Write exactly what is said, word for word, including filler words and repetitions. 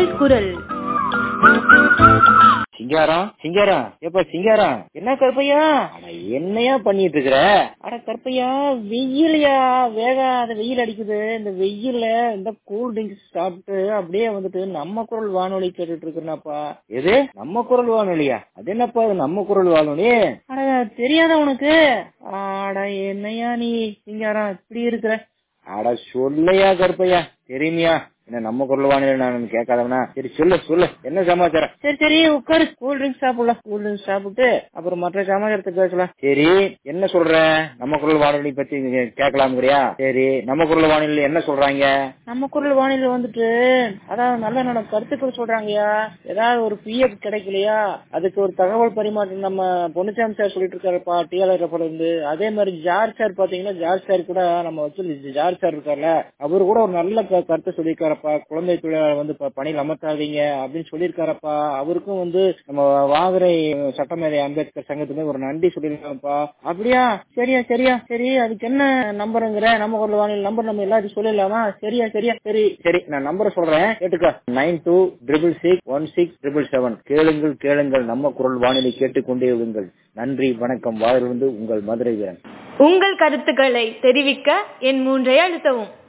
உங்கள் குரல். சிங்காரம் சிங்காரம் எப்ப சிங்காரம் என்ன கருப்பையா? அட என்னையா பண்ணிட்டு இருக்கிற? அட கருப்பையா, வெயிலையா வேகாத வெயில் அடிக்குது. இந்த வெயில்ல இந்த கூல் ட்ரிங்க்ஸ் சாப்பிட்டு அப்படியே வந்துட்டு நம்ம குரல் வானொலி கேட்டுட்டு இருக்கிறனாப்பா. எது நம்ம குரல் வானொலியா? அது என்னப்பா நம்ம குரல் வானொலி? அட தெரியாத உனக்கு? அட என்னையா நீ சிங்காரம் இப்படி இருக்கிற? அட சொல்லையா கருப்பையா, தெரியுமியா என்ன நம்ம குரல் வானிலை நான் கேட்காதவனா? சரி சொல்லு சொல்லு, என்ன சமாச்சாரம்? சரி சரி உட்காரு, கூல் ட்ரிங்க்ஸ் சாப்பிடலாம். கூல் ட்ரிங்க்ஸ் சாப்பிட்டு அப்புறம் மற்ற சமாச்சாரத்தை பேசலாம். சரி என்ன சொல்ற? நம்ம குரல் வானொலி பத்தி கேட்கலாம்ங்கிறியா? சரி நம்ம குரல் வானொலி என்ன சொல்றாங்க? நம்ம குரல் வானொலி வந்துட்டு அதாவது நல்ல நல்ல கருத்துக்கள் சொல்றாங்கயா. ஏதாவது ஒரு பிஎஃப் கிடைக்கலையா, அதுக்கு ஒரு தகவல் பரிமாற்றம் நம்ம பொன்னுச்சாமி சார் சொல்லிட்டு இருக்காருப்பா டிஎல்ஆர் இருந்து. அதே மாதிரி ஜார்ஜ் சார் பாத்தீங்கன்னா, ஜார்ஜ் சார் கூட நம்ம வச்சு ஜார்ஜ் சார் இருக்காருல்ல, அவரு கூட ஒரு நல்ல கருத்து சொல்லியிருக்காரு. குழந்தை தொழிலாளர் வந்து பணியில் அமர்த்தாதீங்க அப்படின்னு சொல்லியிருக்காரப்பா. அவருக்கும் வந்து நம்ம வாகரை சட்டமேதை அம்பேத்கர் சங்கத்துக்கு ஒரு நன்றி சொல்லியிருக்காங்கப்பா. அப்படியா? சரியா சரியா சரி, அதுக்கு என்ன நம்பருங்கிற? நம்ம குரல் வானிலை நம்பர் நம்ம எல்லாத்தையும் சொல்லிடலாமா? சரியா சரியா சரி சரி நான் நம்பரை சொல்றேன், கேட்டுக்கோ. Nine two triple six one six triple seven. கேளுங்கள் கேளுங்கள், நம்ம குரல் வானிலை கேட்டுக்கொண்டே விடுங்கள். நன்றி வணக்கம். வாயிலிருந்து உங்கள் மதுரை வீரன். உங்கள் கருத்துக்களை தெரிவிக்க என் மூன்றை அழுத்தவும்.